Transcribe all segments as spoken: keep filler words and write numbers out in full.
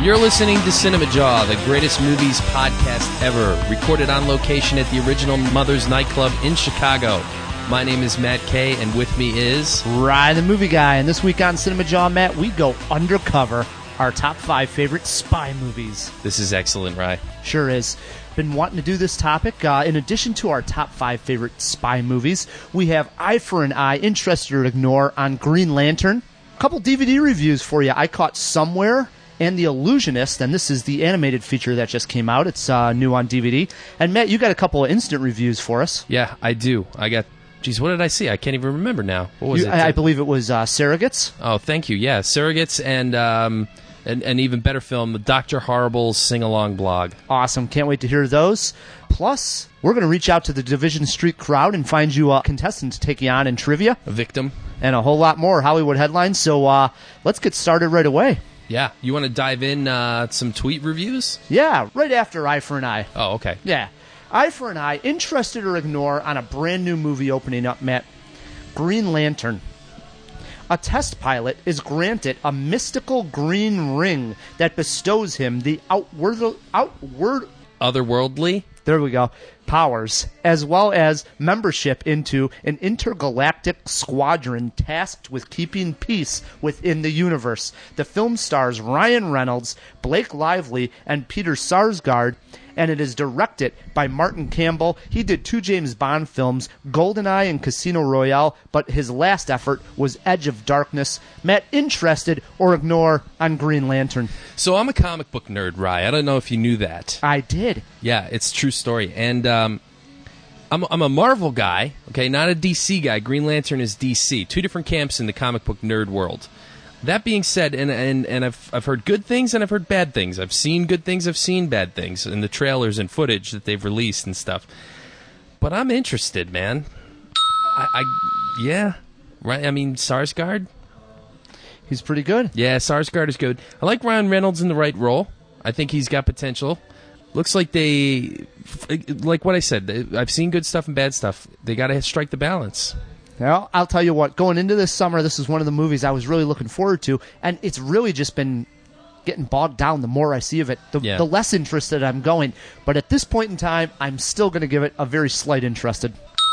You're listening to Cinema Jaw, the greatest movies podcast ever, recorded on location at the original Mother's Nightclub in Chicago. My name is Matt Kay, and with me is... Ryan, the movie guy. And this week on Cinema Jaw, Matt, we go undercover, our top five favorite spy movies. This is excellent, Ryan. Sure is. Been wanting to do this topic. Uh, in addition to our top five favorite spy movies, we have Eye for an Eye, Interested or Ignore on Green Lantern. A couple D V D reviews for you. I caught Somewhere and The Illusionist, and this is the animated feature that just came out. It's uh, new on D V D. And Matt, you got a couple of instant reviews for us. Yeah, I do. I got... Geez, what did I see? I can't even remember now. What was you, it? I, I believe it was uh, Surrogates. Oh, thank you. Yeah, Surrogates and um, an, an even better film, the Doctor Horrible's Sing-Along blog. Awesome. Can't wait to hear those. Plus, we're going to reach out to the Division Street crowd and find you a contestant to take you on in trivia. A victim. And a whole lot more Hollywood headlines. So uh, let's get started right away. Yeah. You want to dive in uh, some tweet reviews? Yeah, right after Eye for an Eye. Oh, okay. Yeah. Eye for an Eye, Interested or Ignore on a brand new movie opening up, Matt. Green Lantern. A test pilot is granted a mystical green ring that bestows him the outward, outward, otherworldly, there we go, powers, as well as membership into an intergalactic squadron tasked with keeping peace within the universe. The film stars Ryan Reynolds, Blake Lively, and Peter Sarsgaard, and it is directed by Martin Campbell. He did two James Bond films, GoldenEye and Casino Royale, but his last effort was Edge of Darkness. Matt, interested or ignore on Green Lantern? So I'm a comic book nerd, Rye. I don't know if you knew that. I did. Yeah, it's a true story. And um, I'm, I'm a Marvel guy, okay, not a D C guy. Green Lantern is D C. Two different camps in the comic book nerd world. That being said, and and, and I've I've heard good things and I've heard bad things. I've seen good things, I've seen bad things in the trailers and footage that they've released and stuff. But I'm interested, man. I, I yeah, right. I mean, Sarsgaard. He's pretty good. Yeah, Sarsgaard is good. I like Ryan Reynolds in the right role. I think he's got potential. Looks like they, like what I said. I've seen good stuff and bad stuff. They got to strike the balance. Well, I'll tell you what, going into this summer, this is one of the movies I was really looking forward to, and it's really just been getting bogged down the more I see of it, the, yeah. the less interested I'm going. But at this point in time, I'm still going to give it a very slight interested.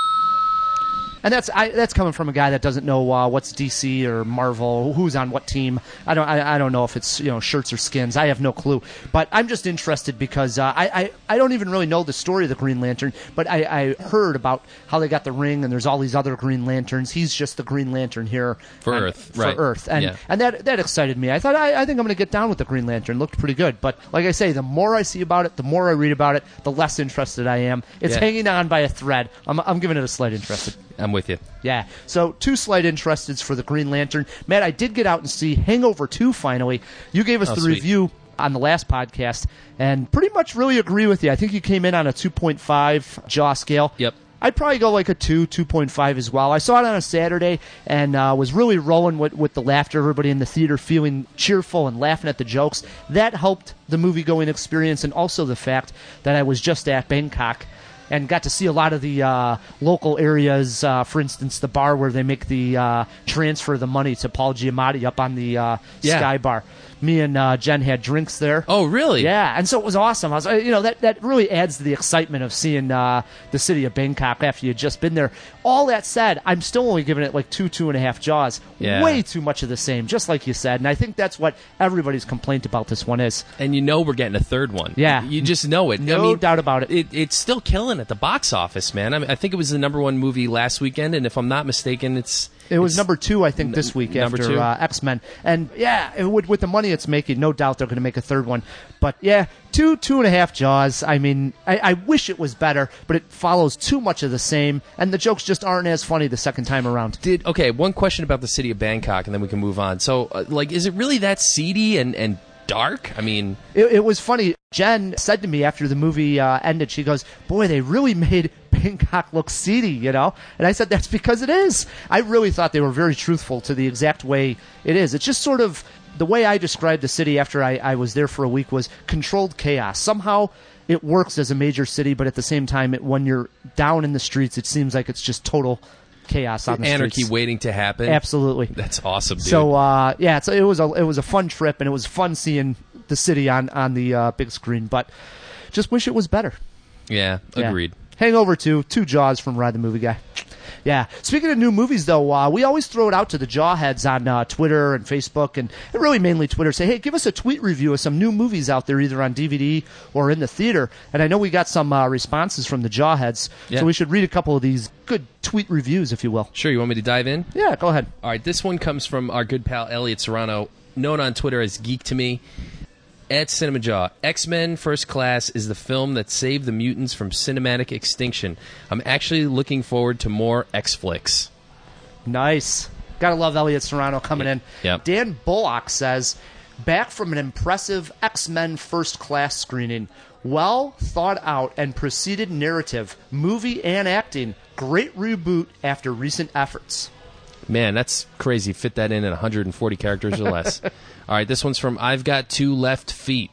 And that's I, that's coming from a guy that doesn't know uh, what's D C or Marvel, who's on what team. I don't I, I don't know if it's you know shirts or skins. I have no clue. But I'm just interested because uh, I, I I don't even really know the story of the Green Lantern. But I, I heard about how they got the ring, and there's all these other Green Lanterns. He's just the Green Lantern here for and, Earth, for right? Earth, and yeah. and that that excited me. I thought I, I think I'm going to get down with the Green Lantern. Looked pretty good. But like I say, the more I see about it, the more I read about it, the less interested I am. It's yeah. hanging on by a thread. I'm I'm giving it a slight interested. I'm with you. Yeah. So two slight interesteds for the Green Lantern. Matt, I did get out and see Hangover two finally. You gave us oh, the sweet. review on the last podcast and pretty much really agree with you. I think you came in on a two point five Jaw scale. Yep. I'd probably go like a two, two point five as well. I saw it on a Saturday and uh, was really rolling with, with the laughter, everybody in the theater feeling cheerful and laughing at the jokes. That helped the movie-going experience, and also the fact that I was just at Bangkok and got to see a lot of the uh, local areas. Uh, for instance, the bar where they make the uh, transfer of the money to Paul Giamatti up on the uh, yeah. Sky Bar. Me and uh, Jen had drinks there. Oh, really? Yeah, and so it was awesome. I was, you know, that, that really adds to the excitement of seeing uh, the city of Bangkok after you'd just been there. All that said, I'm still only giving it like two, two and a half Jaws. Yeah. Way too much of the same, just like you said. And I think that's what everybody's complaint about this one is. And you know we're getting a third one. Yeah. You just know it. No I mean, doubt about it. it. It's still killing at the box office, man. I, mean, I think it was the number one movie last weekend, and if I'm not mistaken, it's... It was it's number two, I think, this week number after two? uh, X-Men. And, yeah, it would, with the money it's making, no doubt they're going to make a third one. But, yeah, two, two and a half Jaws. I mean, I, I wish it was better, but it follows too much of the same, and the jokes just aren't as funny the second time around. Did Okay, one question about the city of Bangkok, and then we can move on. So, uh, like, is it really that seedy and, and dark? I mean... It, it was funny. Jen said to me after the movie uh, ended, she goes, boy, they really made Bangkok look seedy, you know? And I said, that's because it is. I really thought they were very truthful to the exact way it is. It's just sort of, the way I described the city after I, I was there for a week was controlled chaos. Somehow it works as a major city, but at the same time, it, when you're down in the streets, it seems like it's just total chaos on the Anarchy streets. waiting to happen. Absolutely. That's awesome, dude. So, uh, yeah, it's, it was a it was a fun trip, and it was fun seeing the city on on the uh, big screen, but just wish it was better. Yeah, Yeah. agreed. Hangover two, two Jaws from Ride the Movie Guy. Yeah. Speaking of new movies, though, uh, we always throw it out to the Jawheads on uh, Twitter and Facebook, and, and really mainly Twitter. Say, hey, give us a tweet review of some new movies out there, either on D V D or in the theater. And I know we got some uh, responses from the Jawheads, Yeah. so we should read a couple of these good tweet reviews, if you will. Sure, you want me to dive in? Yeah, go ahead. All right, this one comes from our good pal Elliot Serrano, known on Twitter as Geek to Me. At Cinema Jaw, X-Men First Class is the film that saved the mutants from cinematic extinction. I'm actually looking forward to more X-Flicks. Nice. Gotta love Elliot Serrano coming in. Yep. Dan Bullock says, back from an impressive X-Men First Class screening. Well thought out and proceeded narrative, movie and acting. Great reboot after recent efforts. Man, that's crazy. Fit that in at one hundred forty characters or less. All right, this one's from I've Got Two Left Feet.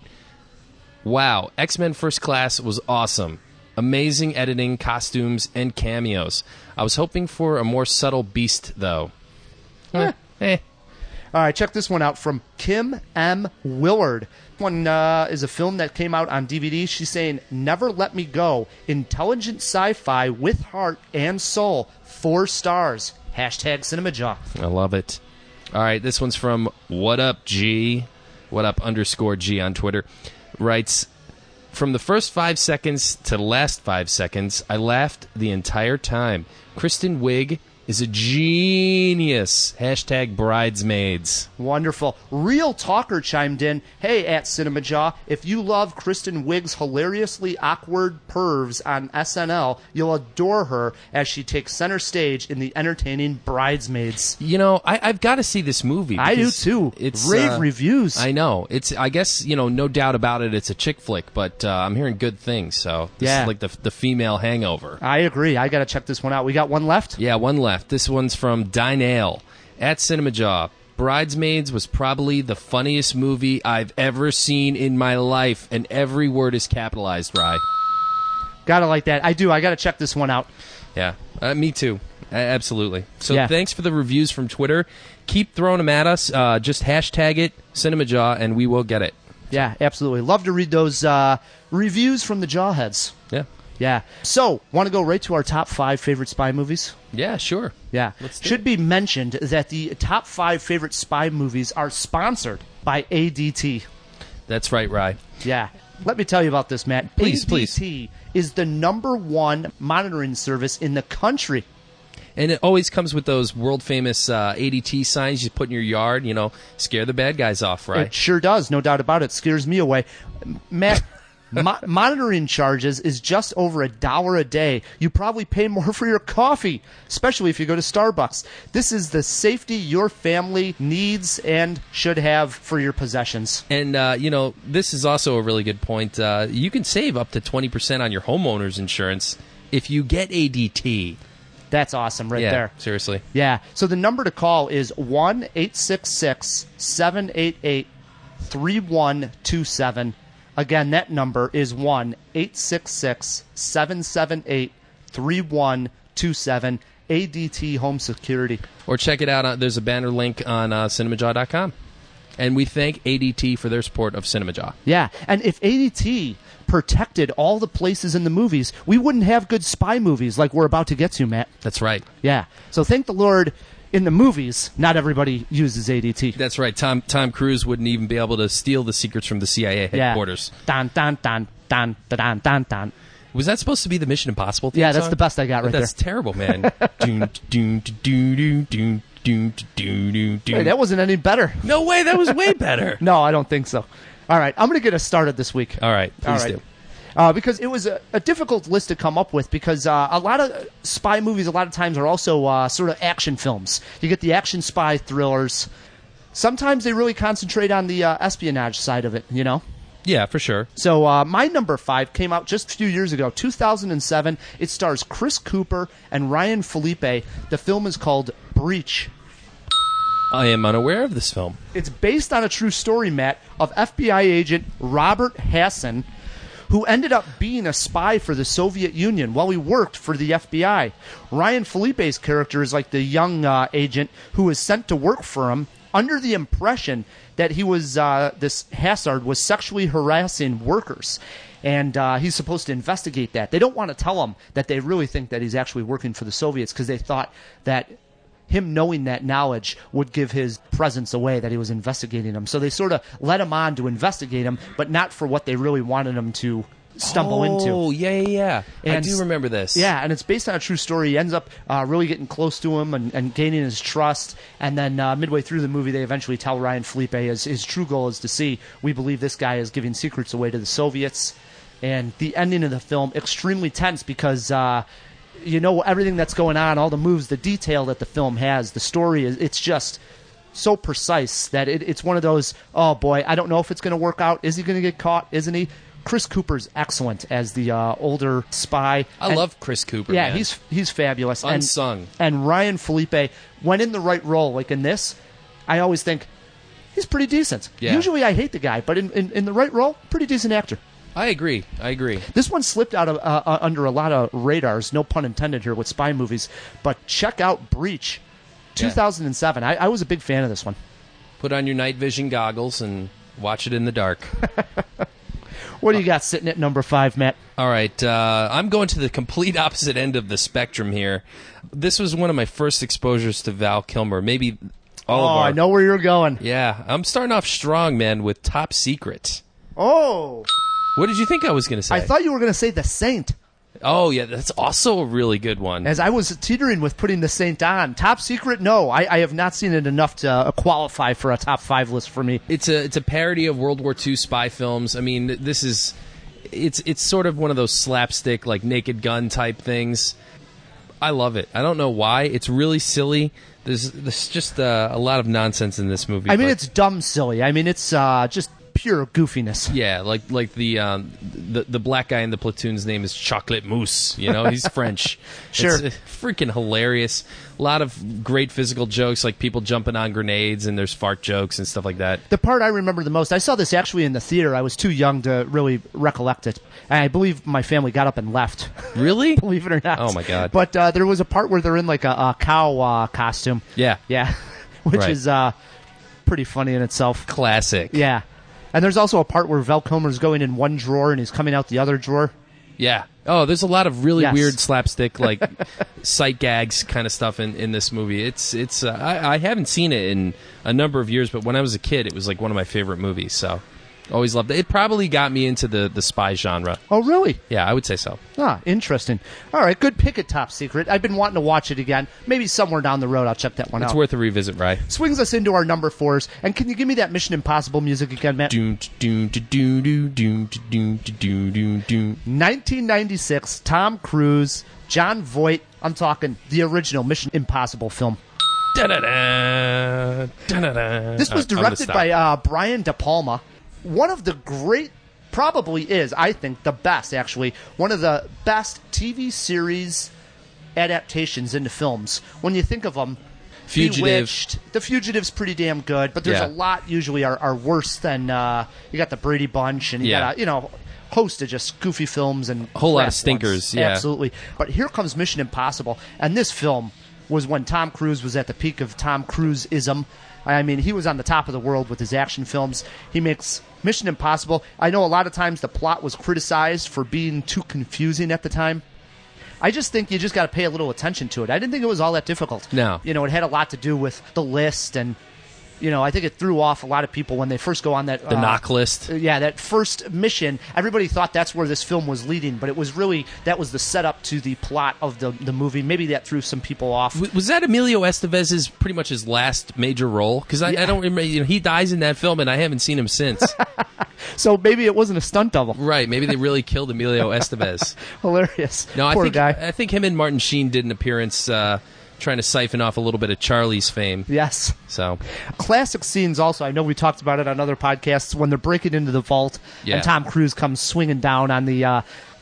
Wow, X-Men First Class was awesome. Amazing editing, costumes, and cameos. I was hoping for a more subtle Beast, though. Eh. Eh. All right, check this one out from Kim M. Willard. One uh, is a film that came out on D V D. She's saying, Never Let Me Go. Intelligent sci-fi with heart and soul. Four stars. Hashtag Cinema Jaw. I love it. All right, this one's from What Up G, What Up underscore G on Twitter. Writes, from the first five seconds to the last five seconds, I laughed the entire time. Kristen Wiig is a genius. Hashtag Bridesmaids. Wonderful. Real Talker chimed in, hey, at Cinema Jaw, if you love Kristen Wiig's hilariously awkward pervs on S N L, you'll adore her as she takes center stage in the entertaining Bridesmaids. You know, I, I've got to see this movie. I do because too. It's Rave uh, reviews. I know. It's. I guess, you know, no doubt about it, it's a chick flick, but uh, I'm hearing good things, so this Yeah. is like the, the female hangover. I agree. I got to check this one out. We got one left? Yeah, one left. This one's from Dynale at Cinema Jaw. Bridesmaids was probably the funniest movie I've ever seen in my life, and every word is capitalized, Rye. Gotta like that. I do. I got to check this one out. Yeah, uh, me too. A- absolutely. So Yeah. thanks for the reviews from Twitter. Keep throwing them at us. Uh, just hashtag it, Cinema Jaw, and we will get it. Yeah, absolutely. Love to read those uh, reviews from the Jawheads. Yeah. Yeah. So, want to go right to our top five favorite spy movies? Yeah, sure. Yeah. Let's do Should be mentioned that the top five favorite spy movies are sponsored by A D T. That's right, Rye. Yeah. Let me tell you about this, Matt. Please, A D T is the number one monitoring service in the country. And it always comes with those world famous uh, A D T signs you put in your yard, you know, scare the bad guys off, right? It sure does, no doubt about it. Scares me away. Matt, mo- monitoring charges is just over a dollar a day. You probably pay more for your coffee, especially if you go to Starbucks. This is the safety your family needs and should have for your possessions. And, uh, you know, this is also a really good point. Uh, you can save up to twenty percent on your homeowner's insurance if you get A D T. That's awesome right yeah, there. seriously. Yeah. So the number to call is one eight six six, seven eight eight, three one two seven. Again, that number is one eight six six, seven seven eight, three one two seven. A D T Home Security. Or check it out. On, there's a banner link on uh, cinema jaw dot com. And we thank A D T for their support of Cinema Jaw. Yeah. And if A D T protected all the places in the movies, we wouldn't have good spy movies like we're about to get to, Matt. That's right. Yeah. So thank the Lord, in the movies, not everybody uses A D T. That's right. Tom Tom Cruise wouldn't even be able to steal the secrets from the C I A headquarters. Yeah. Dun, dun, dun, dun, dun, dun, dun. Was that supposed to be the Mission Impossible theme Yeah, that's song? the best I got right That's there. terrible, man. Doon, doon, doon, doon, doon, doon, doon, doon, Hey, doon. that wasn't any better. No way, that was way better. No, I don't think so. All right, I'm going to get us started this week. All right, please All right. do. Uh, because it was a, a difficult list to come up with because uh, a lot of spy movies a lot of times are also uh, sort of action films. You get the action spy thrillers. Sometimes they really concentrate on the uh, espionage side of it, you know? Yeah, for sure. So uh, my number five came out just a few years ago, two thousand seven. It stars Chris Cooper and Ryan Felipe. The film is called Breach. I am unaware of this film. It's based on a true story, Matt, of F B I agent Robert Hassan, who ended up being a spy for the Soviet Union while he worked for the F B I. Ryan Felipe's character is like the young uh, agent who is sent to work for him under the impression that he was uh, this Hassard was sexually harassing workers. And uh, he's supposed to investigate that. They don't want to tell him that they really think that he's actually working for the Soviets because they thought that him knowing that knowledge would give his presence away, that he was investigating him. So they sort of let him on to investigate him, but not for what they really wanted him to stumble oh, into. Oh, yeah, yeah, yeah. And I do remember this. Yeah, and it's based on a true story. He ends up uh, really getting close to him and, and gaining his trust. And then uh, midway through the movie, they eventually tell Ryan Felipe his, his true goal is to see, we believe this guy is giving secrets away to the Soviets. And the ending of the film, extremely tense because... Uh, you know everything that's going on, all the moves, the detail that the film has, the story is it's just so precise that it, it's one of those, oh boy, I don't know if it's going to work out. Is he going to get caught? Isn't he? Chris Cooper's excellent as the uh, older spy. I and, love Chris Cooper. Yeah, man. he's he's fabulous. Unsung. And, and Ryan Felipe, when in the right role, like in this, I always think he's pretty decent. Yeah. Usually I hate the guy, but in, in, in the right role, pretty decent actor. I agree. I agree. This one slipped out of uh, uh, under a lot of radars, no pun intended here with spy movies, but check out Breach, two thousand seven. I, I was a big fan of this one. Put on your night vision goggles and watch it in the dark. What do you got sitting at number five, Matt? All right. Uh, I'm going to the complete opposite end of the spectrum here. This was one of my first exposures to Val Kilmer. Maybe all oh, of our... I know where you're going. Yeah. I'm starting off strong, man, with Top Secret. Oh... What did you think I was going to say? I thought you were going to say The Saint. Oh, yeah, that's also a really good one. As I was teetering with putting The Saint on. Top Secret, no. I, I have not seen it enough to uh, qualify for a top five list for me. It's a it's a parody of World War Two spy films. I mean, this is... It's, it's sort of one of those slapstick, like, Naked Gun type things. I love it. I don't know why. It's really silly. There's, there's just uh, a lot of nonsense in this movie. I mean, but... it's dumb silly. I mean, it's uh, just... pure goofiness. Yeah, like like the um, the the black guy in the platoon's name is Chocolate Mousse. You know, he's French. Sure, it's freaking hilarious. A lot of great physical jokes, like people jumping on grenades, and there's fart jokes and stuff like that. The part I remember the most, I saw this actually in the theater. I was too young to really recollect it. And I believe my family got up and left. Really? Believe it or not. Oh my god! But uh, there was a part where they're in like a, a cow uh, costume. Yeah, yeah, which right. is uh, pretty funny in itself. Classic. Yeah. And there's also a part where Val Kilmer's going in one drawer and he's coming out the other drawer. Yeah. Oh, there's a lot of really yes. weird slapstick, like sight gags kind of stuff in, in this movie. It's it's. Uh, I, I haven't seen it in a number of years, but when I was a kid, it was like one of my favorite movies. So always loved it. It probably got me into the, the spy genre. Oh, really? Yeah, I would say so. Ah, interesting. All right, good pick at Top Secret. I've been wanting to watch it again. Maybe somewhere down the road I'll check that one It's out. worth a revisit, Rye. Swings us into our number fours. And can you give me that Mission Impossible music again, Matt? Doom, doom, doom, doom, doom, doom, doom, doom, doom. nineteen ninety-six, Tom Cruise, John Voight. I'm talking the original Mission Impossible film. Da-da-da, da-da-da. This was Uh, I'm gonna directed stop. by uh, Brian De Palma. One of the great, probably is, I think, the best, actually, one of the best T V series adaptations into films. When you think of them, Fugitive. Bewitched, The Fugitive's pretty damn good, but there's Yeah. a lot usually are, are worse than, uh, you got the Brady Bunch, and you Yeah. got, a, you know, host of just goofy films and A whole lot of crap stinkers, ones. yeah. Absolutely. But here comes Mission Impossible, and this film was when Tom Cruise was at the peak of Tom Cruise-ism. I mean, he was on the top of the world with his action films. He makes Mission Impossible. I know a lot of times the plot was criticized for being too confusing at the time. I just think you just got to pay a little attention to it. I didn't think it was all that difficult. No. You know, it had a lot to do with the list, and, you know, I think it threw off a lot of people when they first go on that... The uh, knock list. Yeah, that first mission, everybody thought that's where this film was leading, but it was really, that was the setup to the plot of the the movie. Maybe that threw some people off. W- Was that Emilio Estevez's pretty much his last major role? Because I, Yeah. I don't remember. You know, he dies in that film, and I haven't seen him since. So maybe it wasn't a stunt double. Right? Maybe they really killed Emilio Estevez. Hilarious. No, I Poor think guy. I think him and Martin Sheen did an appearance uh, trying to siphon off a little bit of Charlie's fame. Yes. So Classic scenes also. I know we talked about it on other podcasts when they're breaking into the vault Yeah. and Tom Cruise comes swinging down on the uh,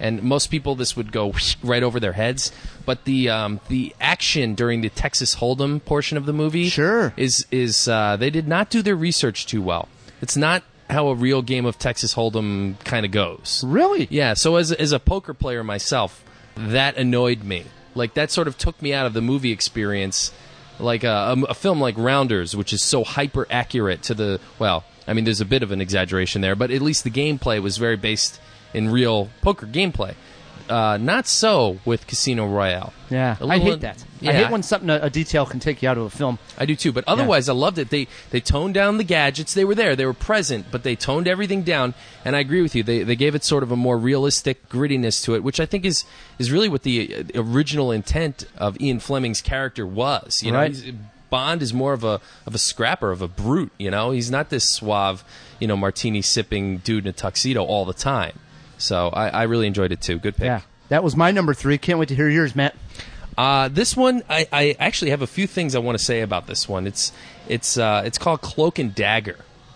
and most people this would go right over their heads. But the um, the action during the Texas Hold'em portion of the movie, Sure. is is uh, they did not do their research too well. It's not how a real game of Texas Hold'em kind of goes. Really? Yeah. So as as a poker player myself, that annoyed me. Like that sort of took me out of the movie experience. Like a, a, a film like Rounders, which is so hyper accurate to the well, I mean, there's a bit of an exaggeration there, but at least the gameplay was very based in real poker gameplay. Uh, not so with Casino Royale. Yeah, A I little- hate that. I Yeah. hate when something a, a detail can take you out of a film. I do too, but otherwise I loved it. They they toned down the gadgets. They were there. They were present, but they toned everything down. And I agree with you. They they gave it sort of a more realistic grittiness to it, which I think is is really what the uh, original intent of Ian Fleming's character was. You know, Right. he's, Bond is more of a of a scrapper, of a brute. You know, he's not this suave, you know, martini sipping dude in a tuxedo all the time. So I, I really enjoyed it too. Good pick. Yeah, that was my number three. Can't wait to hear yours, Matt. Uh, this one, I, I actually have a few things I want to say about this one. It's it's uh, it's called Cloak and Dagger.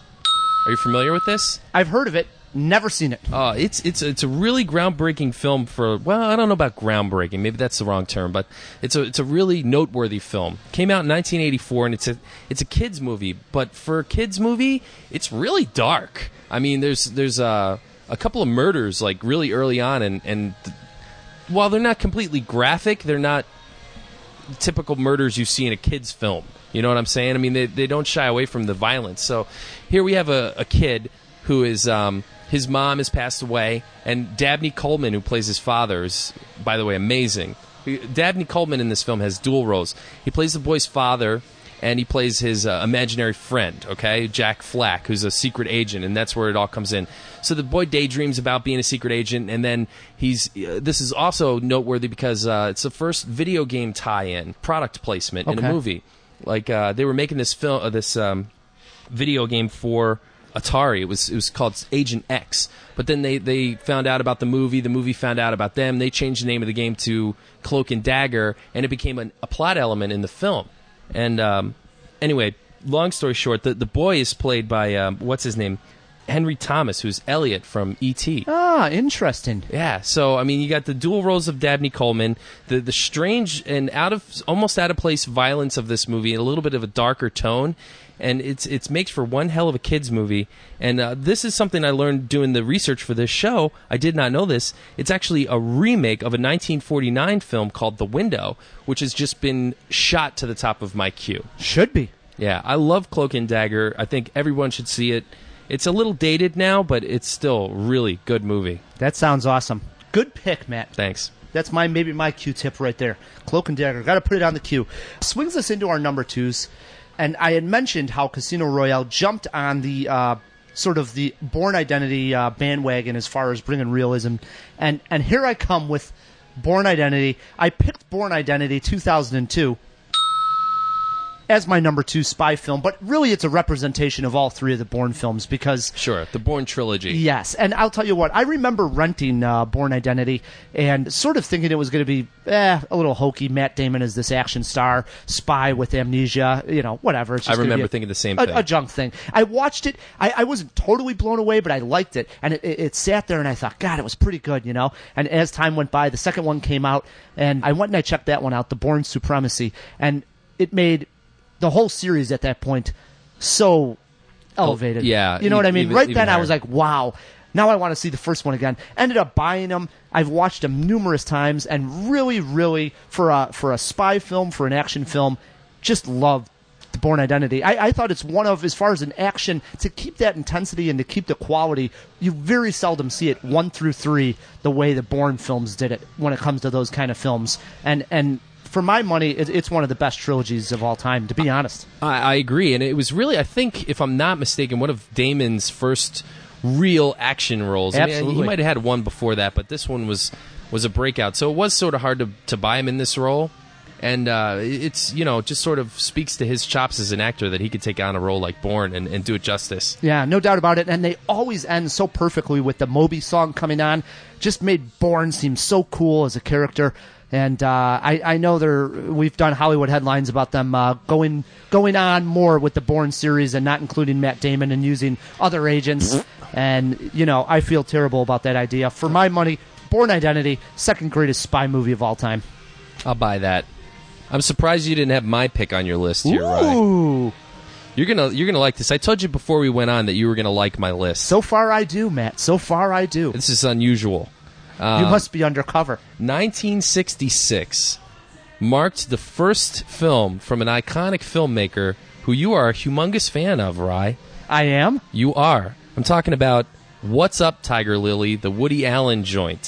Are you familiar with this? I've heard of it, never seen it. Uh, it's it's it's a really groundbreaking film for well, I don't know about groundbreaking. Maybe that's the wrong term, but it's a it's a really noteworthy film. Came out in nineteen eighty-four, and it's a it's a kids movie. But for a kids movie, it's really dark. I mean, there's there's a a couple of murders like really early on, and and th- while they're not completely graphic, they're not typical murders you see in a kids film. You know what I'm saying? I mean, they they don't shy away from the violence. So here we have a, a kid who is um, his mom has passed away, and Dabney Coleman, who plays his father, is, by the way, amazing. Dabney Coleman in this film has dual roles. He plays the boy's father, and he plays his uh, imaginary friend, okay, Jack Flack, who's a secret agent, and that's where it all comes in. So the boy daydreams about being a secret agent, and then he's. Uh, this is also noteworthy because uh, it's the first video game tie-in, product placement in Okay. a movie. Like uh, they were making this film, uh, this um, video game for Atari. It was it was called Agent X. But then they, they found out about the movie. The movie found out about them. They changed the name of the game to Cloak and Dagger, and it became an, a plot element in the film. And um, anyway, long story short, the, the boy is played by, um, what's his name? Henry Thomas, who's Elliot from E T Ah, interesting. Yeah, so I mean, you got the dual roles of Dabney Coleman, the the strange and out of almost out of place violence of this movie, and a little bit of a darker tone, and it's it's makes for one hell of a kids movie. And uh, this is something I learned doing the research for this show. I did not know this. It's actually a remake of a nineteen forty-nine film called The Window, which has just been shot to the top of my queue. Should be. Yeah, I love Cloak and Dagger. I think everyone should see it. It's a little dated now, but it's still a really good movie. That sounds awesome. Good pick, Matt. Thanks. That's my maybe my Q tip right there. Cloak and Dagger. Got to put it on the queue. Swings us into our number twos, and I had mentioned how Casino Royale jumped on the uh, sort of the Bourne Identity uh, bandwagon as far as bringing realism, and and here I come with Bourne Identity. I picked Bourne Identity two thousand two as my number two spy film, but really it's a representation of all three of the Bourne films because Sure, the Bourne trilogy. yes, and I'll tell you what, I remember renting uh, Bourne Identity and sort of thinking it was going to be eh, a little hokey. Matt Damon is this action star, spy with amnesia, you know, whatever. It's I just gonna remember be a- thinking the same a, thing. a junk thing. I watched it. I, I wasn't totally blown away, but I liked it, and it, it, it sat there, and I thought, God, it was pretty good, you know. And as time went by, the second one came out, and I went and I checked that one out, The Bourne Supremacy, and it made the whole series at that point so elevated. Oh, yeah, You know what I mean? even- right even then I was higher. like, wow. Now I want to see the first one again. Ended up buying them. I've watched them numerous times, and really, really, for a for a spy film, for an action film, just love the Bourne Identity. I, I thought it's one of, as far as an action, to keep that intensity and to keep the quality, you very seldom see it one through three the way the Bourne films did it when it comes to those kind of films. And and for my money, it, it's one of the best trilogies of all time, to be honest. I, I agree, and it was really, I think, if I'm not mistaken, one of Damon's first real action roles. I mean, Absolutely. he might have had one before that, but this one was was a breakout. So it was sort of hard to to buy him in this role, and uh, it's you know just sort of speaks to his chops as an actor that he could take on a role like Bourne and, and do it justice. Yeah, no doubt about it. And they always end so perfectly with the Moby song coming on. Just made Bourne seem so cool as a character. And uh, I, I know they're, we've done Hollywood headlines about them uh, going going on more with the Bourne series and not including Matt Damon and using other agents. And, you know, I feel terrible about that idea. For my money, Bourne Identity, second greatest spy movie of all time. I'll buy that. I'm surprised you didn't have my pick on your list here, Ryan. Ooh. You're gonna you're gonna like this. I told you before we went on that you were gonna like my list. So far I do, Matt. So far I do. This is unusual. You Um, must be undercover. nineteen sixty-six marked the first film from an iconic filmmaker who you are a humongous fan of, Rye. I am? You are. I'm talking about What's Up, Tiger Lily, the Woody Allen joint.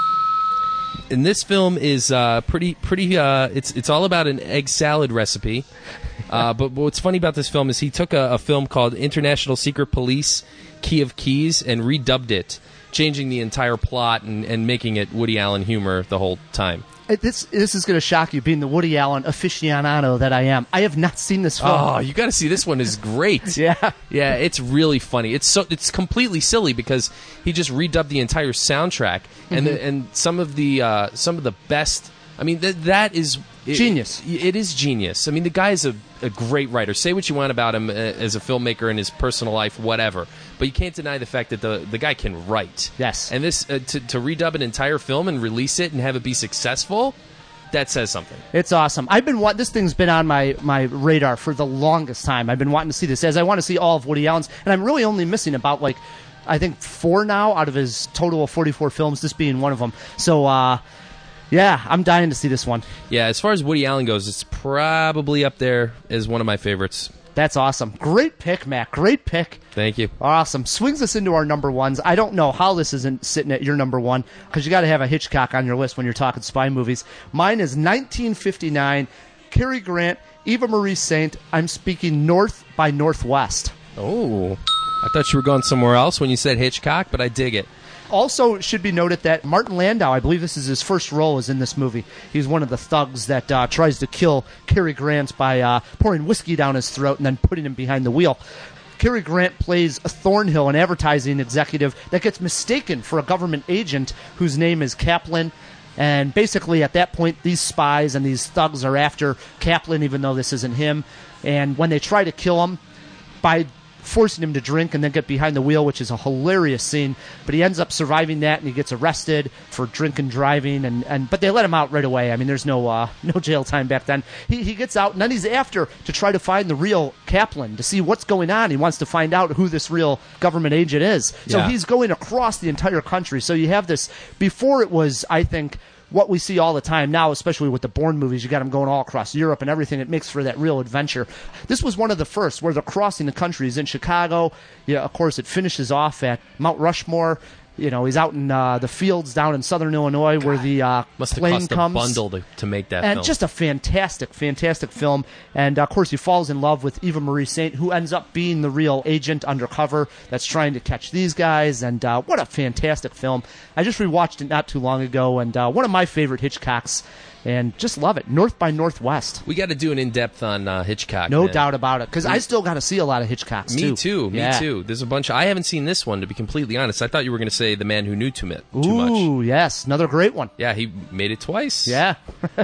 And this film is uh, pretty, pretty. Uh, it's it's all about an egg salad recipe. Uh, but what's funny about this film is he took a, a film called International Secret Police: Key of Keys and redubbed it, changing the entire plot and, and making it Woody Allen humor the whole time. Uh, This this is going to shock you, being the Woody Allen aficionado that I am. I have not seen this film. Oh, you got to see this one. Is great. Yeah. Yeah, it's really funny. It's so it's completely silly because he just redubbed the entire soundtrack and the, and some of the uh, some of the best. I mean, th- that is it- Genius. It, it is genius. I mean, the guy is a, a great writer. Say what you want about him uh, as a filmmaker in his personal life, whatever. But you can't deny the fact that the the guy can write. Yes. And this uh, to to redub an entire film and release it and have it be successful, that says something. It's awesome. I've been wa- this thing's been on my, my radar for the longest time. I've been wanting to see this, as I want to see all of Woody Allen's, and I'm really only missing about like I think four now out of his total of forty-four films. This being one of them. So uh, yeah, I'm dying to see this one. Yeah, as far as Woody Allen goes, it's probably up there as one of my favorites. That's awesome. Great pick, Matt. Great pick. Thank you. Awesome. Swings us into our number ones. I don't know how this isn't sitting at your number one, because you got to have a Hitchcock on your list when you're talking spy movies. Mine is nineteen fifty-nine, Cary Grant, Eva Marie Saint. I'm speaking North by Northwest. Oh, I thought you were going somewhere else when you said Hitchcock, but I dig it. Also, it should be noted that Martin Landau, I believe this is his first role, is in this movie. He's one of the thugs that uh, tries to kill Cary Grant by uh, pouring whiskey down his throat and then putting him behind the wheel. Cary Grant plays a Thornhill, an advertising executive that gets mistaken for a government agent whose name is Kaplan. And basically, at that point, these spies and these thugs are after Kaplan, even though this isn't him. And when they try to kill him, by forcing him to drink and then get behind the wheel, which is a hilarious scene, but he ends up surviving that and he gets arrested for drink and driving, and, and but they let him out right away. I mean, there's no uh, no jail time back then. He he gets out and then he's after to try to find the real Kaplan, to see what's going on. He wants to find out who this real government agent is. So Yeah. he's going across the entire country. So you have this, before it was, I think, what we see all the time now, especially with the Bourne movies. You got them going all across Europe and everything. It makes for that real adventure. This was one of the first where they're crossing the country. He's in Chicago. Yeah, of course, it finishes off at Mount Rushmore. You know, he's out in uh, the fields down in southern Illinois where the uh, Must have plane cost comes. a bundle to, to make that And film. just a fantastic, fantastic film. And, uh, of course, he falls in love with Eva Marie Saint, who ends up being the real agent undercover that's trying to catch these guys. And uh, what a fantastic film. I just rewatched it not too long ago, and uh, one of my favorite Hitchcocks. And just love it. North by Northwest. we got to do an in-depth on uh, Hitchcock. No man. doubt about it. Because I still got to see a lot of Hitchcocks, Me too. too. Me Yeah. too. There's a bunch. I haven't seen this one, to be completely honest. I thought you were going to say The Man Who Knew Too, mi- too much. Ooh, yes. Another great one. Yeah, he made it twice. Yeah.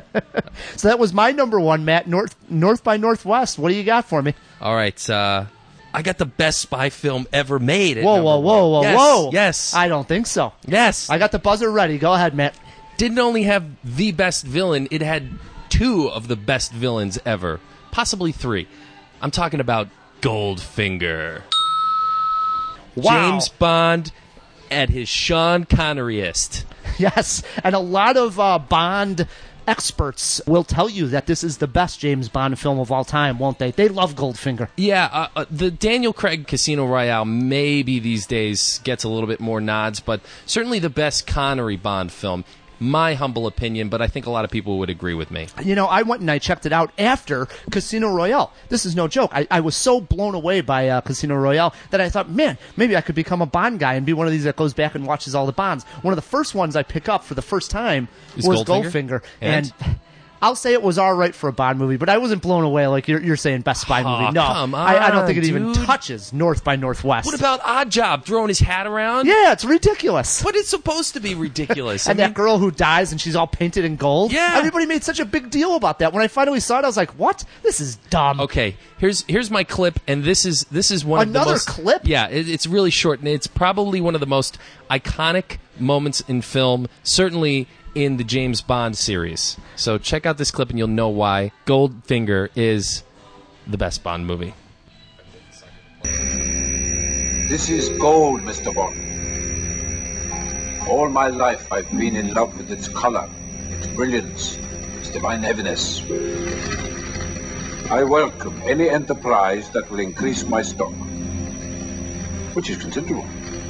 So that was my number one, Matt. North North by Northwest. What do you got for me? All right. Uh, I got the best spy film ever made. at Whoa, number whoa, whoa, one. whoa, yes, whoa. Yes. I don't think so. yes. I got the buzzer ready. Go ahead, Matt. Didn't only have the best villain, it had two of the best villains ever. Possibly three. I'm talking about Goldfinger. Wow. James Bond at his Sean Conneryest. Yes, and a lot of uh, Bond experts will tell you that this is the best James Bond film of all time, won't they? They love Goldfinger. Yeah, uh, uh, the Daniel Craig Casino Royale maybe these days gets a little bit more nods, but certainly the best Connery Bond film. My humble opinion, but I think a lot of people would agree with me. You know, I went and I checked it out after Casino Royale. This is no joke. I, I was so blown away by uh, Casino Royale that I thought, man, maybe I could become a Bond guy and be one of these that goes back and watches all the Bonds. One of the first ones I pick up for the first time Is was Goldfinger? Goldfinger. And? and I'll say it was all right for a Bond movie, but I wasn't blown away like you're, you're saying best spy Oh, movie. No, come I, I don't on, think it even dude. touches North by Northwest. What about Oddjob throwing his hat around? Yeah, it's ridiculous. But it's supposed to be ridiculous. And I that mean, girl who dies and she's all painted in gold. Yeah. Everybody made such a big deal about that. When I finally saw it, I was like, what? This is dumb. okay, here's here's my clip, and this is this is one of the Another most clip? Yeah, it, it's really short, and it's probably one of the most iconic moments in film, certainly in the James Bond series. So check out this clip, and you'll know why Goldfinger is the best Bond movie. This is gold, Mister Bond. All my life I've been in love with its color, its brilliance, its divine heaviness. I welcome any enterprise that will increase my stock, which is considerable.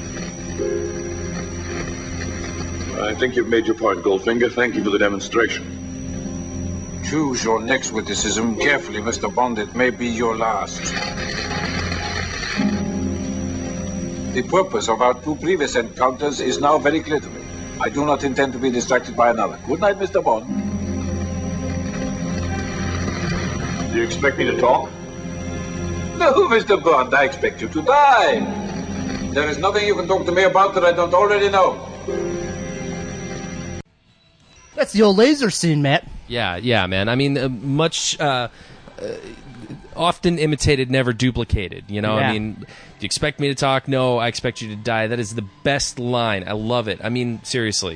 I think you've made your point, Goldfinger. Thank you for the demonstration. Choose your next witticism carefully, Mister Bond. It may be your last. The purpose of our two previous encounters is now very clear to me. I do not intend to be distracted by another. Good night, Mister Bond. Do you expect me to talk? No, Mister Bond, I expect you to die. There is nothing you can talk to me about that I don't already know. That's the old laser scene, Matt. Yeah, yeah, man. I mean, uh, much uh, uh, often imitated, never duplicated. You know, Yeah. I mean, do you expect me to talk? No, I expect you to die. That is the best line. I love it. I mean, seriously.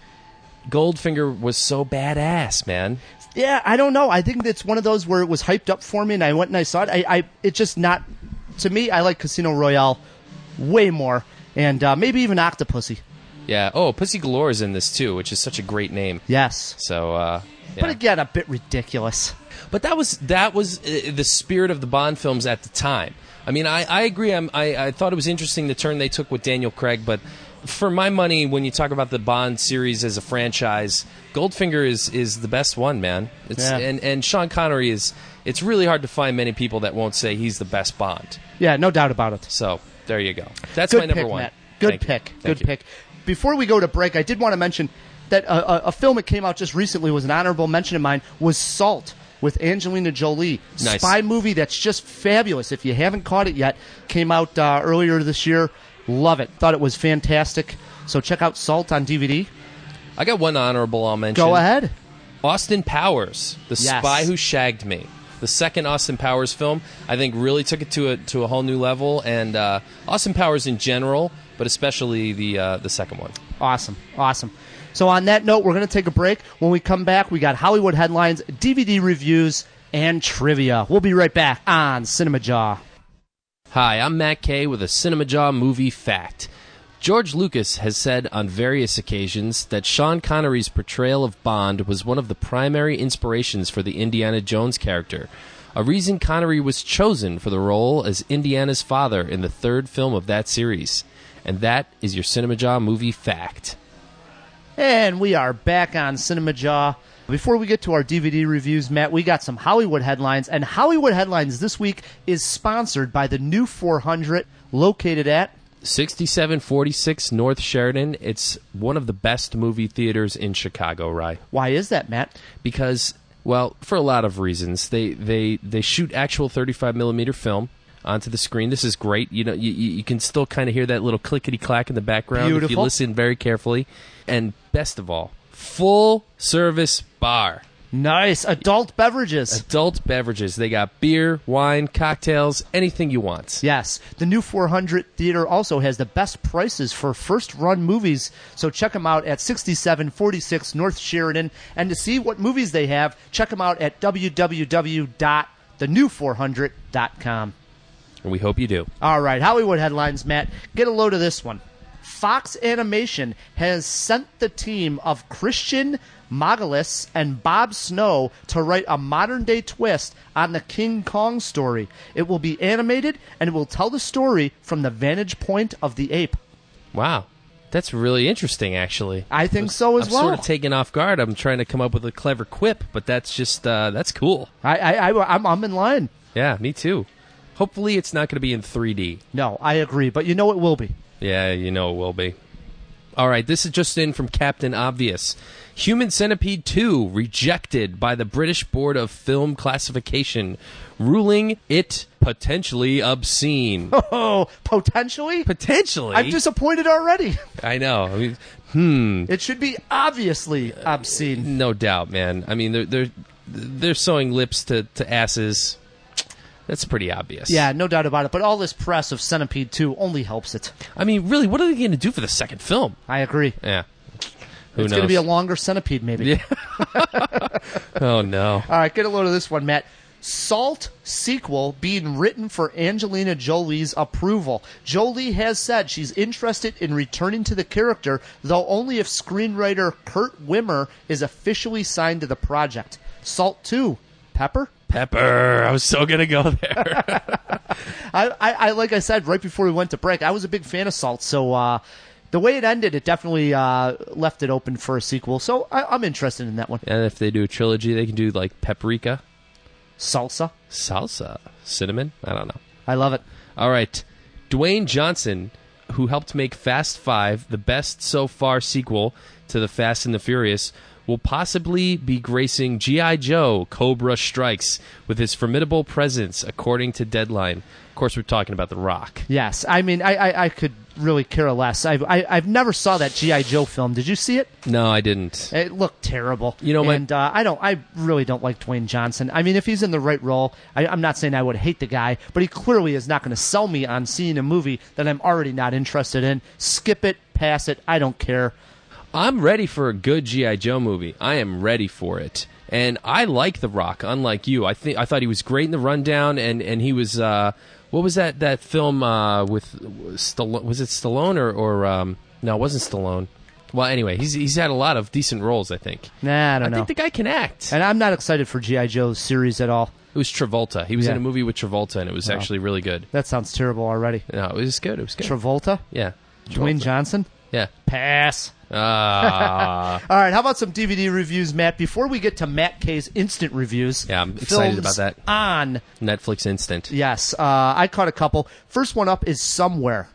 Goldfinger was so badass, man. Yeah, I don't know. I think it's one of those where it was hyped up for me, and I went and I saw it. I, I it's just not to me. I like Casino Royale way more, and uh, maybe even Octopussy. Yeah. Oh, Pussy Galore is in this too, which is such a great name. Yes, So, uh, yeah. but again, a bit ridiculous. But that was that was uh, the spirit of the Bond films at the time. I mean, I, I agree. I'm, I I thought it was interesting the turn they took with Daniel Craig, but for my money, when you talk about the Bond series as a franchise, Goldfinger is, is the best one, man. It's Yeah. and and Sean Connery is. It's really hard to find many people that won't say he's the best Bond. Yeah, no doubt about it. So there you go. That's Good my number pick, one. Matt. Good Thank you. pick. Thank Good you. pick. Before we go to break, I did want to mention that a, a, a film that came out just recently was an honorable mention of mine was Salt with Angelina Jolie. Nice. Spy movie that's just fabulous. If you haven't caught it yet, came out uh, earlier this year. Love it. Thought it was fantastic. So check out Salt on D V D. I got one honorable I'll mention. Go ahead. Austin Powers, The Yes. Spy Who Shagged Me. The second Austin Powers film, I think, really took it to a to a whole new level. And uh, Austin Powers in general, but especially the uh, the second one. Awesome. Awesome. So on that note, we're going to take a break. When we come back, we got Hollywood headlines, D V D reviews, and trivia. We'll be right back on Cinema Jaw. Hi, I'm Matt Kay with a Cinema Jaw movie fact. George Lucas has said on various occasions that Sean Connery's portrayal of Bond was one of the primary inspirations for the Indiana Jones character, a reason Connery was chosen for the role as Indiana's father in the third film of that series. And that is your Cinema Jaw movie fact. And we are back on Cinema Jaw. Before we get to our D V D reviews, Matt, we got some Hollywood headlines. And Hollywood headlines this week is sponsored by the New four hundred, located at sixty-seven forty-six North Sheridan. It's one of the best movie theaters in Chicago, Rye. Why is that, Matt? Because, well, for a lot of reasons. They they, they shoot actual thirty-five millimeter film onto the screen. This is great. You know, you, you can still kind of hear that little clickety-clack in the background if you Beautiful. listen very carefully. And best of all, full-service bar. Nice. Adult beverages. Adult beverages. They got beer, wine, cocktails, anything you want. Yes. The New four hundred Theater also has the best prices for first-run movies, so check them out at sixty-seven forty-six North Sheridan. And to see what movies they have, check them out at w w w dot the new four hundred dot com. And we hope you do. All right, Hollywood headlines, Matt. Get a load of this one. Fox Animation has sent the team of Christian Magalhaes and Bob Snow to write a modern-day twist on the King Kong story. It will be animated, and it will tell the story from the vantage point of the ape. Wow. That's really interesting, actually. I think so as I'm well. sort of taken off guard. I'm trying to come up with a clever quip, but that's just, uh, that's cool. I, I, I, I'm, I'm in line. Yeah, me too. Hopefully it's not going to be in three D. No, I agree, but you know it will be. Yeah, you know it will be. All right, this is just in from Captain Obvious. Human Centipede two rejected by the British Board of Film Classification, ruling it potentially obscene. Oh, potentially? Potentially? I'm disappointed already. I know. I mean, hmm. It should be obviously obscene. No doubt, man. I mean, they're they're they're sewing lips to, to asses. That's pretty obvious. Yeah, no doubt about it. But all this press of Centipede two only helps it. I mean, really, what are they going to do for the second film? I agree. Yeah. Who it's knows? going to be a longer Centipede, maybe. Yeah. Oh, no. All right, get a load of this one, Matt. Salt sequel being written for Angelina Jolie's approval. Jolie has said she's interested in returning to the character, though only if screenwriter Kurt Wimmer is officially signed to the project. Salt two. Pepper? Pepper. I was so going to go there. I, I, I, like I said, right before we went to break, I was a big fan of Salt, so uh, the way it ended, it definitely uh, left it open for a sequel, so I, I'm interested in that one. And if they do a trilogy, they can do, like, paprika. Salsa. Salsa. Cinnamon? I don't know. I love it. All right. Dwayne Johnson, who helped make Fast Five the best so far sequel to The Fast and the Furious, will possibly be gracing G I. Joe Cobra Strikes with his formidable presence, according to Deadline. Of course, we're talking about The Rock. Yes. I mean, I, I, I could really care less. I've, I, I've never saw that G I. Joe film. Did you see it? No, I didn't. It looked terrible. You know, my- and uh, I don't. I really don't like Dwayne Johnson. I mean, if he's in the right role, I, I'm not saying I would hate the guy, but he clearly is not going to sell me on seeing a movie that I'm already not interested in. Skip it, pass it. I don't care. I'm ready for a good G I. Joe movie. I am ready for it. And I like The Rock, unlike you. I think I thought he was great in The Rundown, and, and he was, uh, what was that, that film uh, with, Stallone, was it Stallone or, or um, no, it wasn't Stallone. Well, anyway, he's he's had a lot of decent roles, I think. Nah, I don't I know. think the guy can act. And I'm not excited for G I. Joe's series at all. It was Travolta. He was Yeah. in a movie with Travolta, and it was Wow. actually really good. That sounds terrible already. No, it was good. It was good. Travolta? Yeah. Dwayne Travolta. Johnson? Yeah. Pass. Ah. All right, how about some D V D reviews, Matt? Before we get to Matt K's instant reviews. Yeah, I'm excited films about that. On Netflix Instant. Yes, uh, I caught a couple. First one up is Somewhere.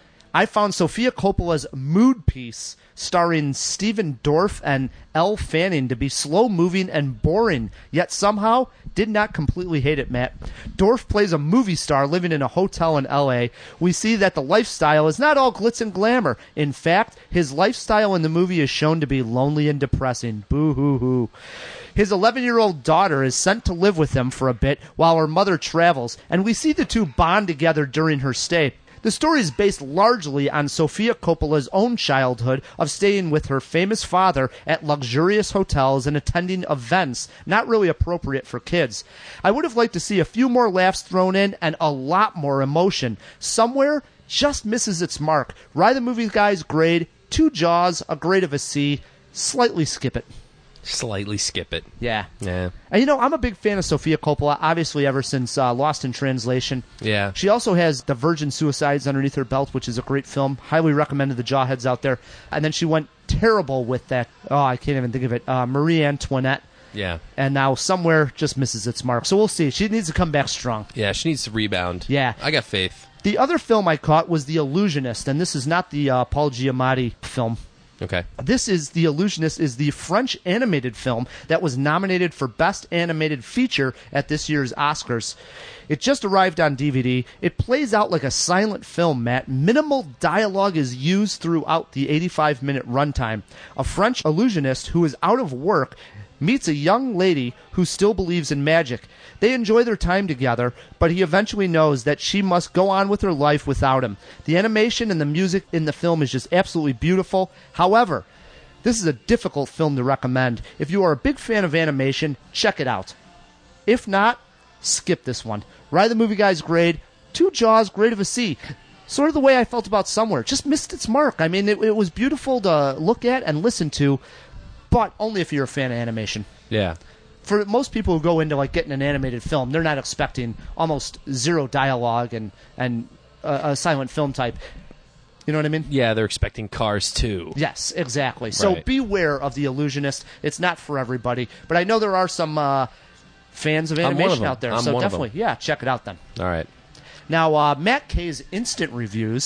I found Sofia Coppola's mood piece starring Stephen Dorff and Elle Fanning to be slow-moving and boring, yet somehow did not completely hate it, Matt. Dorff plays a movie star living in a hotel in L A. We see that the lifestyle is not all glitz and glamour. In fact, his lifestyle in the movie is shown to be lonely and depressing. Boo-hoo-hoo. His eleven-year-old daughter is sent to live with him for a bit while her mother travels, and we see the two bond together during her stay. The story is based largely on Sofia Coppola's own childhood of staying with her famous father at luxurious hotels and attending events not really appropriate for kids. I would have liked to see a few more laughs thrown in and a lot more emotion. Somewhere just misses its mark. Ride the Movie Guy's grade, two Jaws, a grade of a C. Slightly skip it. Slightly skip it. Yeah. Yeah. And you know, I'm a big fan of Sofia Coppola, obviously ever since uh, Lost in Translation. Yeah. She also has The Virgin Suicides underneath her belt, which is a great film. Highly recommended the Jawheads out there. And then she went terrible with that, oh, I can't even think of it, uh, Marie Antoinette. Yeah. And now Somewhere just misses its mark. So we'll see. She needs to come back strong. Yeah, she needs to rebound. Yeah. I got faith. The other film I caught was The Illusionist, and this is not the uh, Paul Giamatti film. Okay. This is The Illusionist is the French animated film that was nominated for Best Animated Feature at this year's Oscars. It just arrived on D V D. It plays out like a silent film, Matt. Minimal dialogue is used throughout the eighty-five minute runtime. A French illusionist who is out of work meets a young lady who still believes in magic. They enjoy their time together, but he eventually knows that she must go on with her life without him. The animation and the music in the film is just absolutely beautiful. However, this is a difficult film to recommend. If you are a big fan of animation, check it out. If not, skip this one. Ride the Movie Guy's grade, two Jaws, grade of a C. Sort of the way I felt about Somewhere. Just missed its mark. I mean, it, it was beautiful to look at and listen to, but only if you're a fan of animation. Yeah. For most people who go into like getting an animated film, they're not expecting almost zero dialogue and and uh, a silent film type. You know what I mean? Yeah, they're expecting Cars too. Yes, exactly. So Right. beware of The Illusionist. It's not for everybody, but I know there are some uh, fans of I'm one of animation them. out there. I'm so one of definitely, them. yeah, check it out then. All right. Now, uh, Matt K's instant reviews.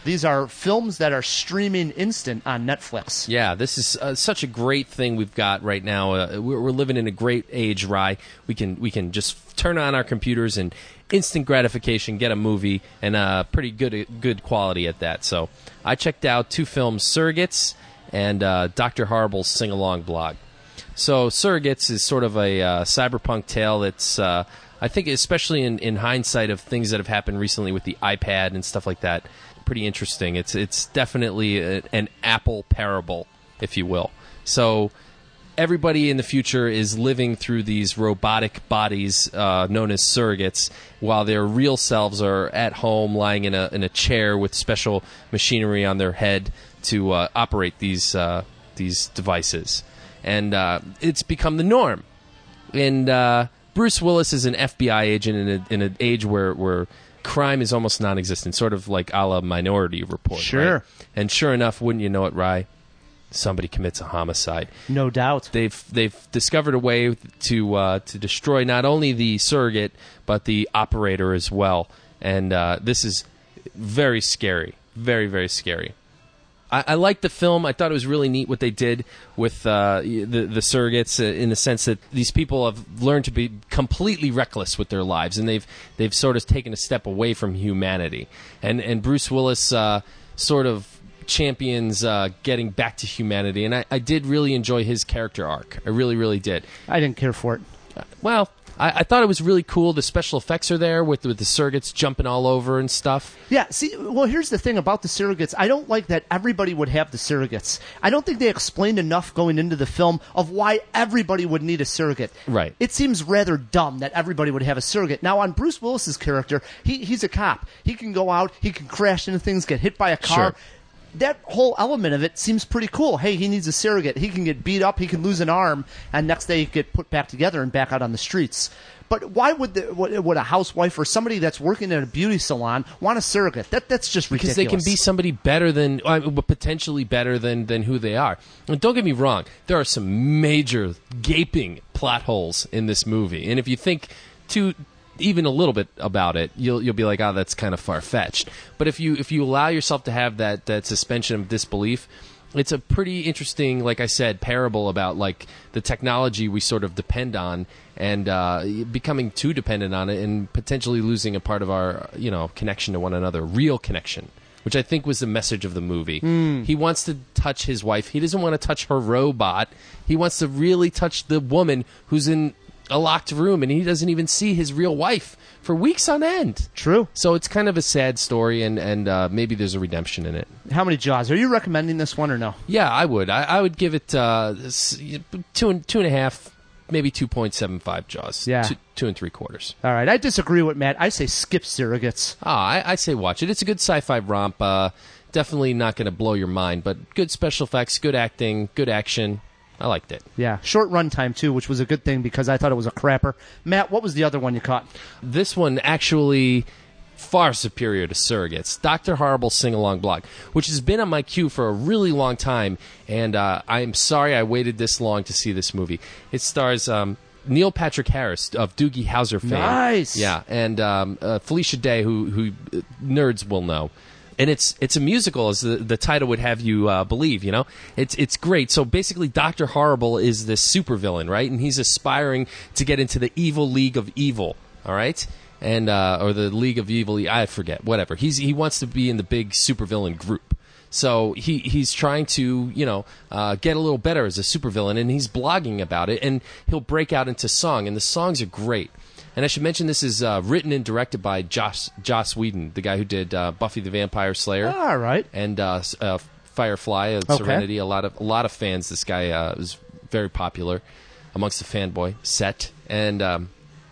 These are films that are streaming instant on Netflix. Yeah, this is uh, such a great thing we've got right now. Uh, we're, we're living in a great age, Rye. We can we can just turn on our computers and instant gratification, get a movie, and uh, pretty good good quality at that. So I checked out two films, Surrogates and uh, Doctor Horrible's Sing-Along blog. So Surrogates is sort of a uh, cyberpunk tale that's, uh, I think, especially in, in hindsight of things that have happened recently with the iPad and stuff like that, pretty interesting. It's it's definitely a, an Apple parable, if you will. So everybody in the future is living through these robotic bodies uh, known as surrogates, while their real selves are at home lying in a in a chair with special machinery on their head to uh, operate these uh, these devices. And uh, it's become the norm. And uh, Bruce Willis is an F B I agent in, a, in an age where, where crime is almost non-existent, sort of like a la Minority Report. Sure. Right? And sure enough, wouldn't you know it, Rye, somebody commits a homicide. No doubt. They've they've discovered a way to uh, to destroy not only the surrogate but the operator as well. And uh, this is very scary, very very scary. I, I liked the film. I thought it was really neat what they did with uh, the the surrogates, uh, in the sense that these people have learned to be completely reckless with their lives, and they've they've sort of taken a step away from humanity. And and Bruce Willis uh, sort of champions uh, getting back to humanity, and I, I did really enjoy his character arc. I really really did. I didn't care for it. Uh, well. I, I thought it was really cool. The special effects are there with with the surrogates jumping all over and stuff. Yeah, see, well, here's the thing about the surrogates. I don't like that everybody would have the surrogates. I don't think they explained enough going into the film of why everybody would need a surrogate. Right. It seems rather dumb that everybody would have a surrogate. Now, on Bruce Willis's character, he, he's a cop. He can go out, he can crash into things, get hit by a car. Sure. That whole element of it seems pretty cool. Hey, he needs a surrogate. He can get beat up, he can lose an arm, and next day he get put back together and back out on the streets. But why would the, would a housewife or somebody that's working at a beauty salon want a surrogate? That that's just ridiculous. Because they can be somebody better than, uh, potentially better than, than who they are. And don't get me wrong, there are some major gaping plot holes in this movie. And if you think too even a little bit about it, you'll you'll be like, oh, that's kind of far fetched. But if you if you allow yourself to have that that suspension of disbelief, it's a pretty interesting, like I said, parable about like the technology we sort of depend on and uh, becoming too dependent on it and potentially losing a part of our, you know, connection to one another, real connection, which I think was the message of the movie. Mm. He wants to touch his wife. He doesn't want to touch her robot. He wants to really touch the woman who's in a locked room, and he doesn't even see his real wife for weeks on end. True. So it's kind of a sad story, and, and uh, maybe there's a redemption in it. How many Jaws? Are you recommending this one or no? Yeah, I would. I, I would give it uh, two, and, two and a half, maybe two point seven five Jaws. Yeah. Two, two and three quarters. All right. I disagree with Matt. I say skip Surrogates. Ah, I, I say watch it. It's a good sci-fi romp. Uh, definitely not going to blow your mind, but good special effects, good acting, good action. I liked it. Yeah, short runtime too, which was a good thing because I thought it was a crapper. Matt, what was the other one you caught? This one actually far superior to Surrogates. Doctor Horrible's Sing-Along blog, which has been on my queue for a really long time, and uh, I'm sorry I waited this long to see this movie. It stars um, Neil Patrick Harris of Doogie Howser fame. Nice. Yeah, and um, uh, Felicia Day, who who uh, nerds will know. And it's it's a musical, as the, the title would have you uh, believe, you know? It's it's great. So basically, Doctor Horrible is this supervillain, right? And he's aspiring to get into the evil League of Evil, all right? And uh, or the League of Evil, I forget, whatever. He's He wants to be in the big supervillain group. So he, he's trying to, you know, uh, get a little better as a supervillain, and he's blogging about it, and he'll break out into song, and the songs are great. And I should mention this is uh, written and directed by Joss Joss Whedon, the guy who did uh, Buffy the Vampire Slayer, all right, and uh, uh, Firefly, uh, okay. Serenity. A lot of a lot of fans. This guy uh, was very popular amongst the fanboy set, and um,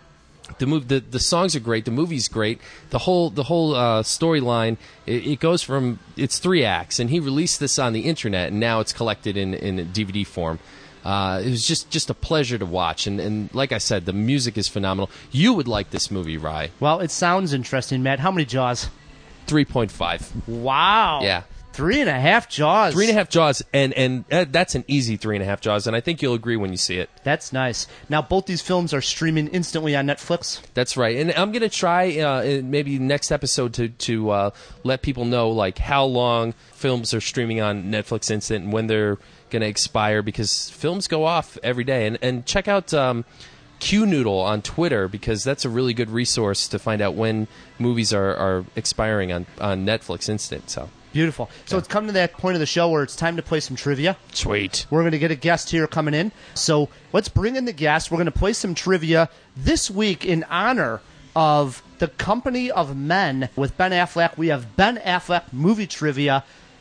the move the, the songs are great. The movie's great. The whole the whole uh, storyline it, it goes from it's three acts, and he released this on the internet, and now it's collected in in D V D form. Uh, it was just, just a pleasure to watch, and, and like I said, the music is phenomenal. You would like this movie, Rye. Well, it sounds interesting, Matt. How many Jaws? three point five. Wow. Yeah. Three and a half Jaws. Three and a half Jaws, and and uh, that's an easy three and a half Jaws, and I think you'll agree when you see it. That's nice. Now, both these films are streaming instantly on Netflix. That's right, and I'm gonna try uh, in maybe next episode to to uh, let people know like how long films are streaming on Netflix Instant and when they're gonna expire, because films go off every day. And and check out um, Q Noodle on Twitter, because that's a really good resource to find out when movies are, are expiring on on Netflix Instant. So. Beautiful. So it's come to that point of the show where it's time to play some trivia. Sweet. We're going to get a guest here coming in. So let's bring in the guest. We're going to play some trivia this week in honor of The Company of Men with Ben Affleck. We have Ben Affleck movie trivia.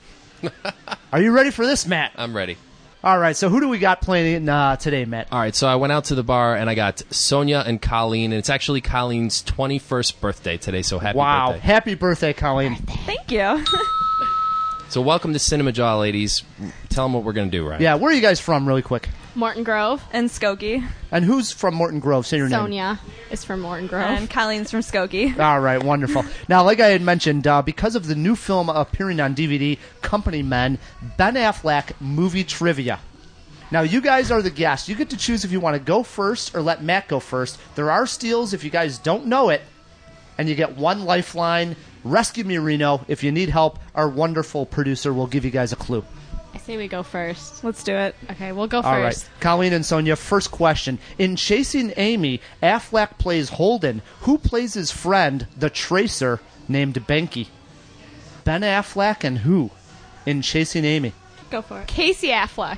Are you ready for this, Matt? I'm ready. All right. So who do we got playing uh, today, Matt? All right. So I went out to the bar and I got Sonia and Colleen, and it's actually Colleen's twenty-first birthday today. So happy wow. birthday. Happy birthday, Colleen. Thank you. So welcome to Cinema Jaw, ladies. Tell them what we're going to do, right? Yeah, where are you guys from, really quick? Morton Grove and Skokie. And who's from Morton Grove? Say your name. Sonia is from Morton Grove. And Colleen's from Skokie. All right, wonderful. Now, like I had mentioned, uh, because of the new film appearing on D V D, Company Men, Ben Affleck movie trivia. Now, you guys are the guests. You get to choose if you want to go first or let Matt go first. There are steals if you guys don't know it, and you get one lifeline. Rescue me, Reno. If you need help, our wonderful producer will give you guys a clue. I say we go first. Let's do it. Okay, we'll go All first. right. Colleen and Sonia, first question. In Chasing Amy, Affleck plays Holden. Who plays his friend, the Tracer, named Benke? Ben Affleck and who in Chasing Amy? Go for it. Casey Affleck.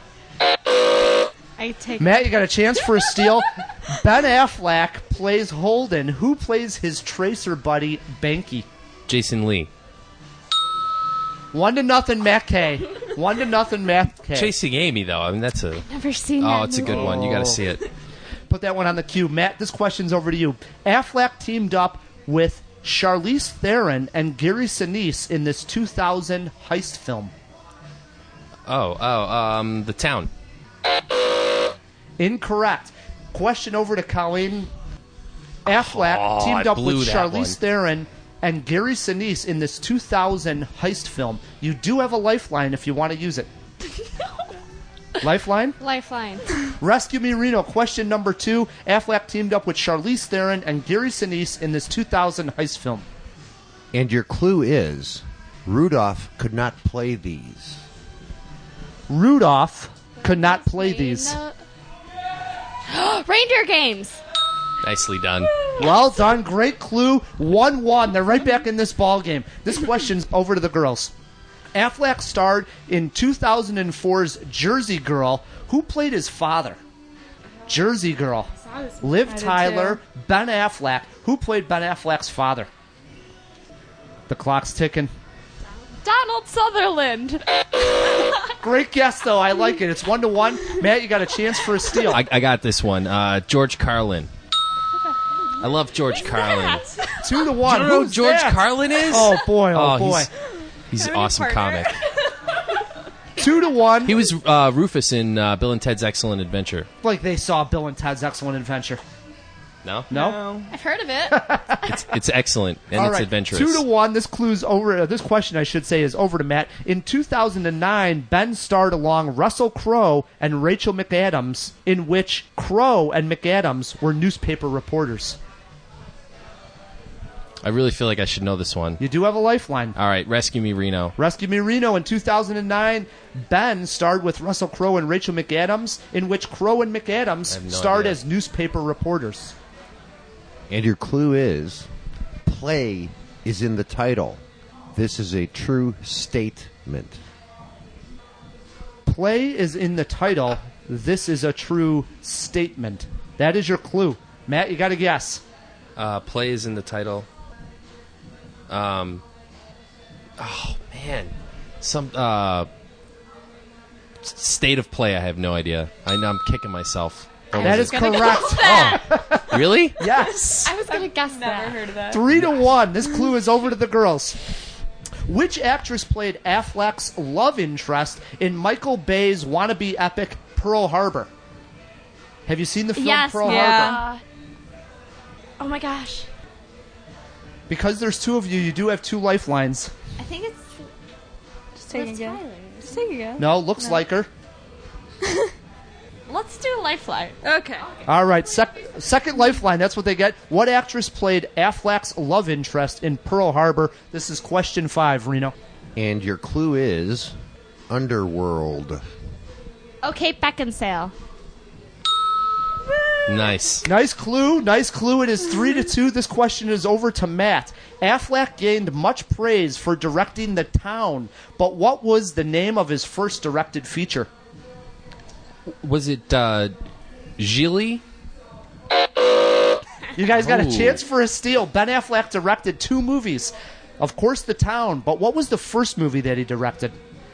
I take Matt, you got a chance for a steal. Ben Affleck plays Holden. Who plays his Tracer buddy, Benke? Jason Lee. One to nothing, Matt K. One to nothing, Matt K. Chasing Amy, though. I mean, that's a... Never seen Oh, that it's a good movie. one. You got to see it. Put that one on the queue. Matt, this question's over to you. Affleck teamed up with Charlize Theron and Gary Sinise in this two thousand heist film. Oh, oh, um, The Town. Incorrect. Question over to Colleen. Affleck Oh, teamed I up with blew that Charlize one. Theron and Gary Sinise in this two thousand heist film. You do have a lifeline if you want to use it. Lifeline? Lifeline. Rescue Me, Reno. Question number two. Affleck teamed up with Charlize Theron and Gary Sinise in this two thousand heist film. And your clue is Rudolph could not play these. Rudolph could not play these. No. Reindeer games. Nicely done. Well done. Great clue. one one. They're right back in this ball game. This question's over to the girls. Affleck starred in two thousand four's Jersey Girl. Who played his father? Jersey Girl. Liv I did Tyler, Ben Affleck. Who played Ben Affleck's father? The clock's ticking. Donald Sutherland. Great guess, though. I like it. It's one to one. Matt, you got a chance for a steal. I, I got this one. Uh, George Carlin. I love George Carlin. Two to one. Do you know who Who's George that? Carlin is? Oh boy! Oh, Oh, boy! he's- He's an awesome comic. Two to one. He was uh, Rufus in uh, Bill and Ted's Excellent Adventure. Like they saw Bill and Ted's Excellent Adventure. No? No. I've heard of it. It's, it's excellent, and All it's right. adventurous. Two to one. This clue's over. Uh, this question, I should say, is over to Matt. In two thousand nine, Ben starred along Russell Crowe and Rachel McAdams, in which Crowe and McAdams were newspaper reporters. I really feel like I should know this one. You do have a lifeline. All right, Rescue Me, Reno. Rescue Me, Reno. In two thousand nine, Ben starred with Russell Crowe and Rachel McAdams, in which Crowe and McAdams no starred idea. as newspaper reporters. And your clue is play is in the title. This is a true statement. Play is in the title. This is a true statement. That is your clue. Matt, you got to guess. Uh, play is in the title. Um. Oh man, some uh. State of Play. I have no idea. I know I'm kicking myself. What That was is it? correct. Oh, really? Yes. I was going to guess Never that. heard of that. Three to one. This clue is over to the girls. Which actress played Affleck's love interest in Michael Bay's wannabe epic Pearl Harbor? Have you seen the film Yes. Pearl yeah. Harbor? Uh, oh my gosh. Because there's two of you, you do have two lifelines. I think it's take a guess. Just take a guess. No, looks like her. Let's do Lifeline. Okay. All right, sec- second lifeline. That's what they get. What actress played Affleck's love interest in Pearl Harbor? This is question five, Reno. And your clue is Underworld. Oh, Kate Beckinsale. Nice. Nice clue. Nice clue. It is three to two. This question is over to Matt. Affleck gained much praise for directing The Town, but what was the name of his first directed feature? Was it uh, Gilly? You guys got a Ooh. chance for a steal. Ben Affleck directed two movies. Of course, The Town, but what was the first movie that he directed?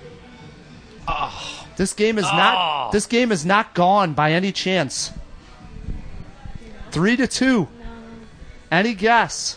Oh. This game is not this game is not gone by any chance. Three to two. Any guess?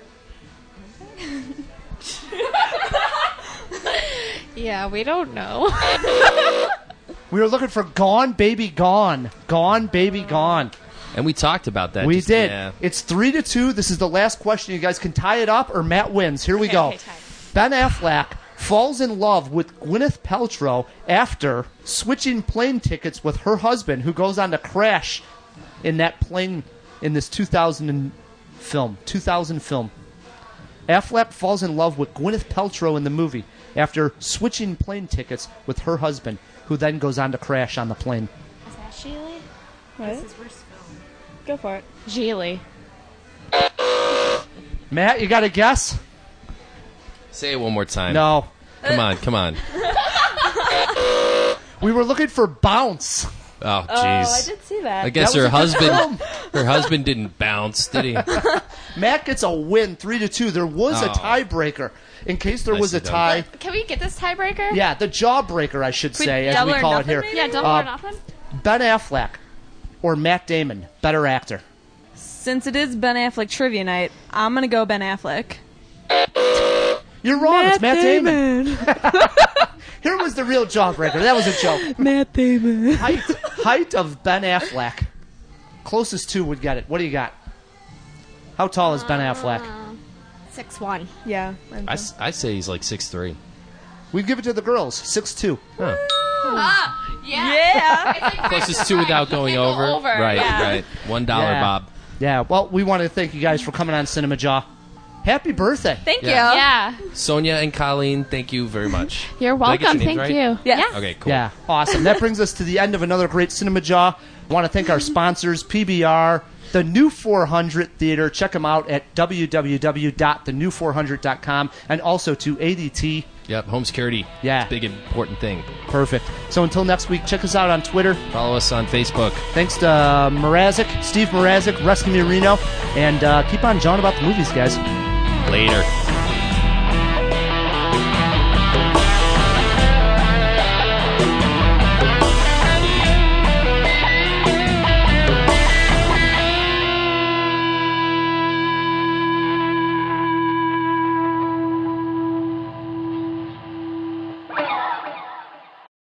Yeah, we don't know. We were looking for Gone Baby Gone. Gone Baby Gone. And we talked about that. We just- did. Yeah. It's three to two. This is the last question. You guys can tie it up or Matt wins. Here we Okay, go. okay, tie. Ben Affleck falls in love with Gwyneth Paltrow after switching plane tickets with her husband, who goes on to crash in that plane in this two thousand film. two thousand film. Affleck falls in love with Gwyneth Paltrow in the movie after switching plane tickets with her husband, who then goes on to crash on the plane. Is that Sheely? What? Go for it. Sheely. Matt, you got a guess? Say it one more time. No. Come on, come on. We were looking for Bounce. Oh, Oh, jeez. I did see that. I guess That her was a good husband, her husband didn't bounce, did he? Matt gets a win, three to two. There was a Oh. tiebreaker. In case there was a Nicely done. tie. Can we get this tiebreaker? Yeah, the jawbreaker, I should Can we say, as double we or call it nothing here. maybe? Yeah, double Uh, or nothing. Ben Affleck or Matt Damon, better actor. Since it is Ben Affleck trivia night, I'm gonna go Ben Affleck. You're wrong. it's Matt Damon. Here was the real jawbreaker. That was a joke. Matt Damon. Height, height of Ben Affleck. Closest two would get it. What do you got? How tall is Ben Affleck? Six one. Yeah. I, s- I say he's like six three. We give it to the girls. Six two. Huh. Ah, yeah. Yeah. It's like Closest two without going go over. over, Right, yeah. right. One dollar, Yeah. Bob. Yeah. Well, we want to thank you guys for coming on Cinema Jaw. Happy birthday. Thank Yeah. you. Yeah. Sonia and Colleen, thank you very much. You're Did I get your welcome. names Thank right? you. Yes. Yeah. Okay, cool. Yeah, awesome. That brings us to the end of another great Cinema Jaw. I want to thank our sponsors, P B R, the New four hundred Theater. Check them out at w w w dot the new four hundred dot com, and also to A D T. Yep, home security. Yeah. Big important thing. Perfect. So until next week, check us out on Twitter. Follow us on Facebook. Thanks to uh, Mrazek, Steve Mrazek, Rescue Me Reno, and uh, keep on jawing about the movies, guys. Later.